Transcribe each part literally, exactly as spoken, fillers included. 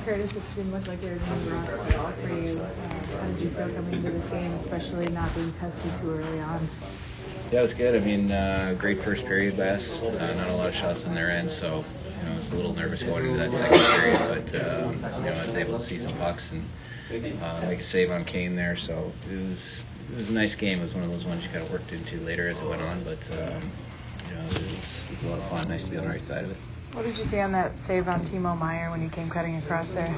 Curtis, it didn't look like they were going to rust for you. Uh, how did you feel coming into this game, especially not being tested too early on? Yeah, it was good. I mean, uh, great first period by us. Uh, not a lot of shots on their end, so you know, I was a little nervous going into that second period, but uh, you know, I was able to see some pucks and uh, make a save on Kane there. So it was it was a nice game. It was one of those ones you kind of worked into later as it went on, but um, you know, it was, it was a lot of fun. Nice to be on the right side of it. What did you see on that save on Timo Meier when he came cutting across there?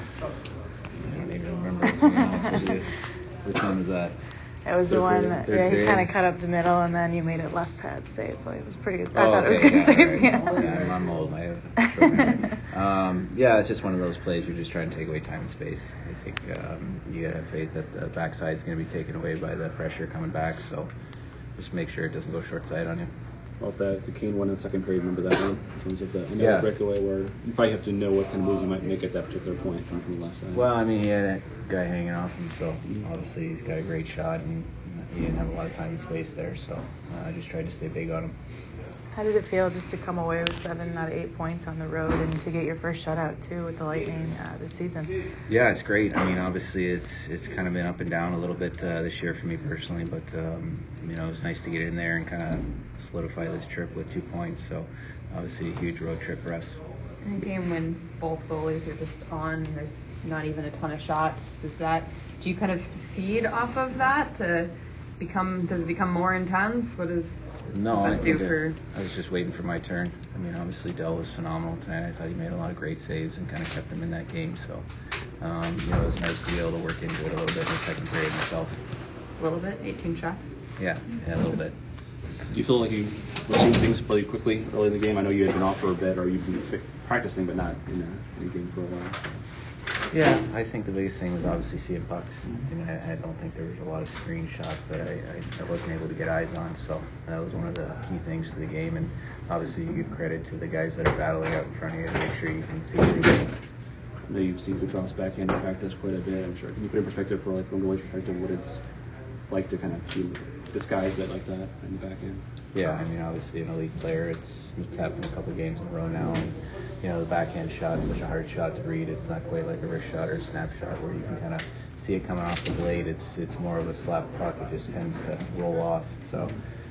I don't even remember. To be honest with you. Which one was that? It was Third the one period, that third yeah, he period. kind of cut up the middle, and then you made it left pad save. Like, it was pretty good. I Oh, thought okay, it was good yeah, save. right. Yeah. yeah, I'm old. I have short memory. um, yeah, it's just one of those plays. You're just trying to take away time and space. I think um, you gotta have faith that the backside is going to be taken away by the pressure coming back. So just make sure it doesn't go short side on you. About that, the Kane one in the second period, remember that one? In terms of the another Yeah. breakaway where you probably have to know what kind of move you might make at that particular point from, from the left side. Well, I mean, he had a guy hanging off him, so obviously he's got a great shot, and he didn't have a lot of time and space there, so uh, I just tried to stay big on him. How did it feel just to come away with seven out of eight points on the road and to get your first shutout too with the Lightning uh, this season? Yeah, it's great. I mean, obviously it's it's kind of been up and down a little bit uh, this year for me personally, but um, you know, it was nice to get in there and kind of solidify this trip with two points. So obviously a huge road trip for us. In a game when both goalies are just on, there's not even a ton of shots. Does that do you kind of feed off of that to become? Does it become more intense? What is No, does I that do think for? I was just waiting for my turn. I mean, obviously Dell was phenomenal tonight. I thought he made a lot of great saves and kind of kept them in that game. So, um, you know, it was nice to be able to work into it a little bit in the second period myself. A little bit, eighteen shots. Yeah, yeah, a little bit. Do you feel like you were seeing things pretty quickly early in the game? I know you had been off for a bit, or you'd been practicing, but not in the, in the game for a while. So. Yeah, I think the biggest thing was obviously seeing pucks. You know, I, I don't think there was a lot of screen shots that I, I, I wasn't able to get eyes on, so that was one of the key things to the game. And obviously, you give credit to the guys that are battling out in front of you to make sure you can see the things. I know you've seen Kucherov's backhand in practice quite a bit. I'm sure. Can you put in perspective for like from a goalie's perspective what it's like to kind of see disguise that like that in the backhand? Yeah, I mean, obviously an elite player. It's it's happened a couple games in a row now, and you know the backhand shot's such a hard shot to read. It's not quite like a wrist shot or a snap shot where you can kind of see it coming off the blade. It's it's more of a slap puck. It just tends to roll off. So,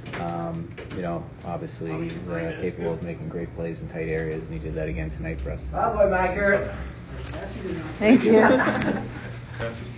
um, you know, obviously he's uh, capable of making great plays in tight areas, and he did that again tonight for us. Thank you.